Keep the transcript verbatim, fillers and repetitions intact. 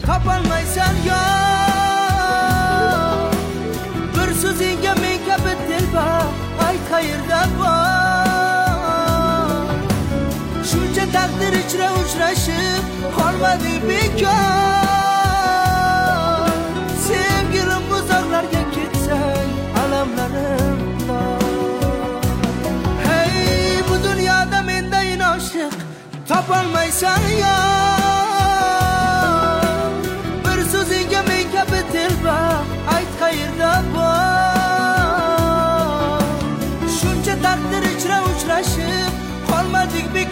topolmaysan yo bir so'zingga men kabi dilbar ay qayerda bor shuncha taqdir ichra uchrashib qolmadik bekor sevgilim uzoqlarga ketsang alamlarim bor hey bu dunyoda mendayin oshiq topolmaysan yo bir so'zingga men kabi dilbar ayt qayerda bor shuncha taqdir ichra uchrashib qolmadik